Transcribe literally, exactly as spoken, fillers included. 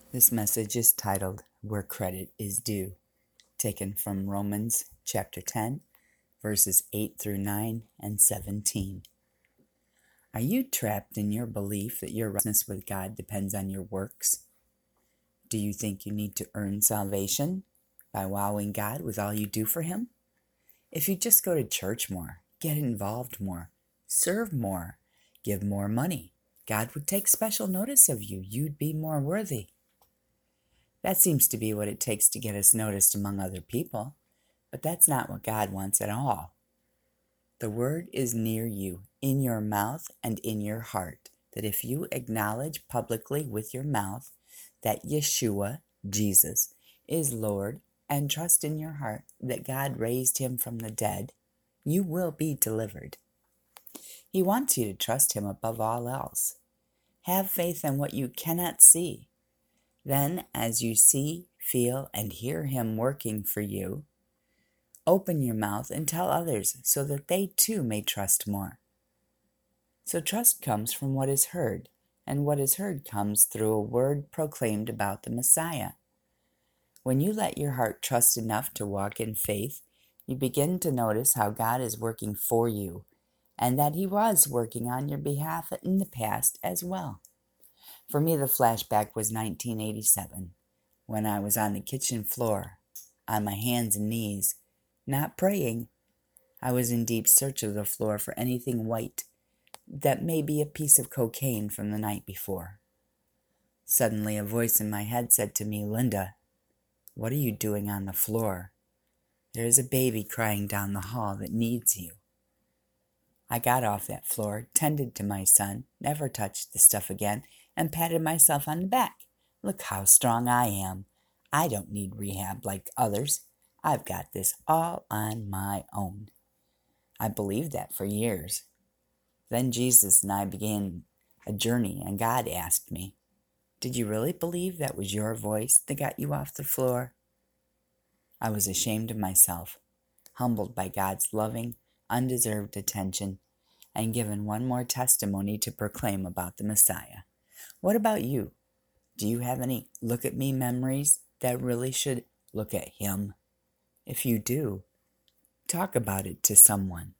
This message is titled Where Credit is Due, taken from Romans chapter ten, verses eight through nine and seventeen. Are you trapped in your belief that your righteousness with God depends on your works? Do you think you need to earn salvation by wowing God with all you do for Him? If you just go to church more, get involved more, serve more, give more money, God would take special notice of you. You'd be more worthy. That seems to be what it takes to get us noticed among other people, but that's not what God wants at all. The word is near you, in your mouth and in your heart, that if you acknowledge publicly with your mouth that Yeshua, Jesus, is Lord, and trust in your heart that God raised him from the dead, you will be delivered. He wants you to trust him above all else. Have faith in what you cannot see. Then, as you see, feel, and hear him working for you, open your mouth and tell others so that they too may trust more. So trust comes from what is heard, and what is heard comes through a word proclaimed about the Messiah. When you let your heart trust enough to walk in faith, you begin to notice how God is working for you, and that he was working on your behalf in the past as well. For me, the flashback was nineteen eighty-seven, when I was on the kitchen floor, on my hands and knees, not praying. I was in deep search of the floor for anything white that may be a piece of cocaine from the night before. Suddenly, a voice in my head said to me, "Linda, what are you doing on the floor? There is a baby crying down the hall that needs you." I got off that floor, tended to my son, never touched the stuff again, and patted myself on the back. Look how strong I am. I don't need rehab like others. I've got this all on my own. I believed that for years. Then Jesus and I began a journey, and God asked me, "Did you really believe that was your voice that got you off the floor?" I was ashamed of myself, humbled by God's loving, undeserved attention, and given one more testimony to proclaim about the Messiah. What about you? Do you have any look at me memories that really should look at him? If you do, talk about it to someone.